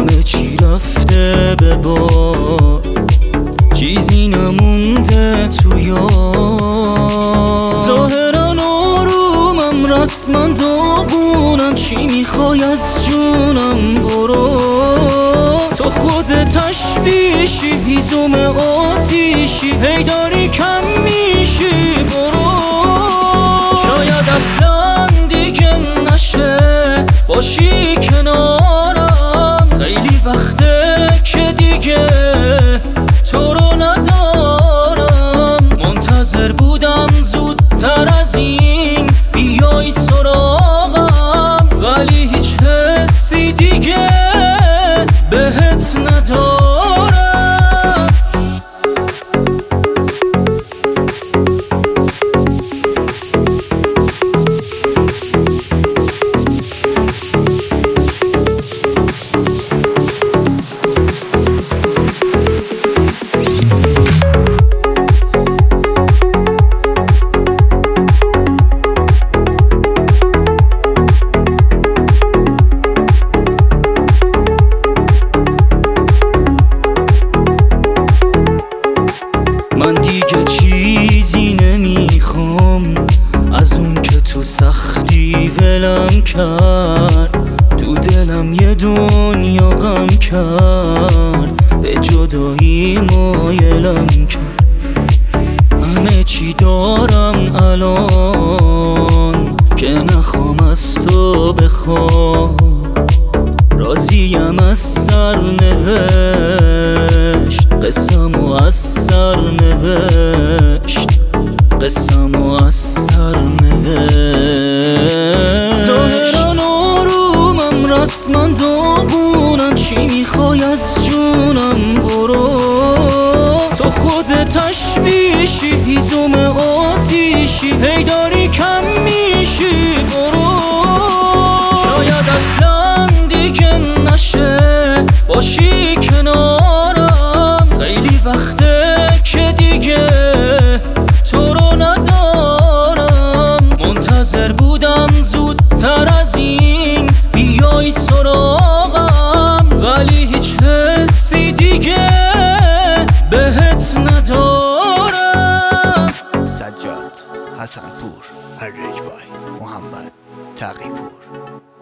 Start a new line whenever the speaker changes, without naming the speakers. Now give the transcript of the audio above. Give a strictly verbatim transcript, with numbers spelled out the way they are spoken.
همه چی رفته به باد، چیزی نمونده تو یاد. ظاهران آرومم رسما داغونم، چی میخوای از جونم؟ برو تو خود تشویشی، هیزم آتیشی، هی داری کم میشی. برو شاید اصلا دیگه نشه باشی کنارم، خیلی وقته که دیگه تو رو ندارم. منتظر بودم زودتر از این بیای سراغم، ولی هیچ حسی دیگه بهت ندارم. من دیگه چیزی نمیخوام از اون که تو سختی ولم کرد، تو دلم یه دنیا غم کرد، به جدایی مایلم کرد. همه چی دارم الان که نخوام از تو بخوام، راضیم از سرنوشت، قسمو از سرنوشت، قسمو از سرنوشت. ظاهران آرومم رسما داغونم، چی میخوای از جونم؟ برو تو خود تشویشی، هیزم آتیشی، هی داری کم میشی. برو شاید اصلا دیگه نشه باشی کنارم، خیلی وقته که دیگه تو رو ندارم. منتظر بودم زودتر از این بیای سراغم، ولی هیچ حسی دیگه بهت ندارم.
سجاد، حسنپور، هرجبای، محمد تقی‌پور.